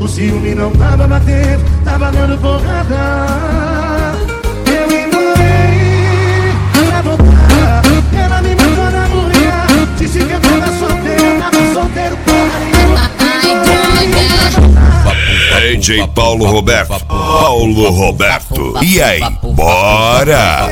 O ciúme não tava batendo, tava dando porrada. Eu implorei pra voltar, ela me mandou na murrinha. Disse que eu tava solteiro, porra. DJ Paulo Roberto. Paulo Roberto. E aí, bora!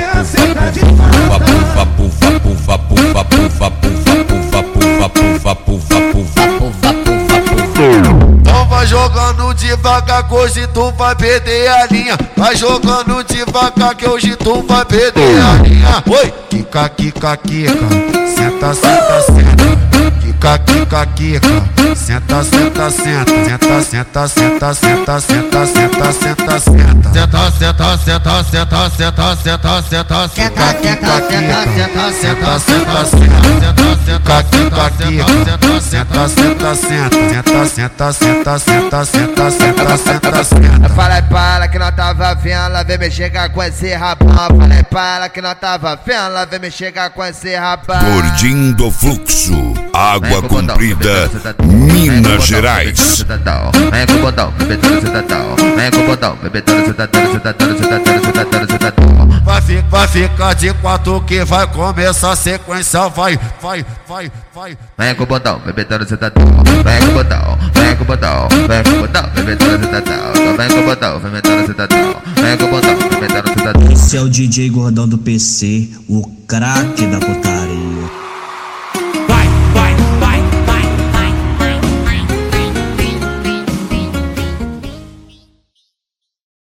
Então vai jogando devagar que hoje tu vai perder a linha. Vai jogando devagar que hoje tu vai perder a linha. Oi! Quica, quica, quica. Senta, senta, senta. Quica, quica, quica. Senta, senta, senta. Senta, senta, senta, senta, senta, senta, senta, senta. Senta, senta, senta, senta, senta, senta, senta, senta. Quica, quica, quica. Senta, senta, senta. Quica, quica, quica. Senta, senta, senta. Senta, senta, senta, senta, senta, senta, senta. Falei pra ela que nós tava vendo, ela vem me chegar com esse rabão. Falei pra ela que nós tava vendo, ela vem me chegar com esse rabão. Gordinho do Fluxo, Água Comprida, Minas Gerais. Vem com o botão, bebedora cidadão. Vem com o botão, bebedora cidadão, cidadão, cidadão, cidadão, cidadão. Vai ficar de quatro que vai começar a sequência. Vai. Vem com o botão, bebedora cidadão. Vem com o botão, vem com o botão, vem com o botão, bebedora cidadão. Vem com o botão, bebedora cidadão. Vem com o botão, bebedora cidadão. Esse é o DJ Gordão do PC, o craque da putaria.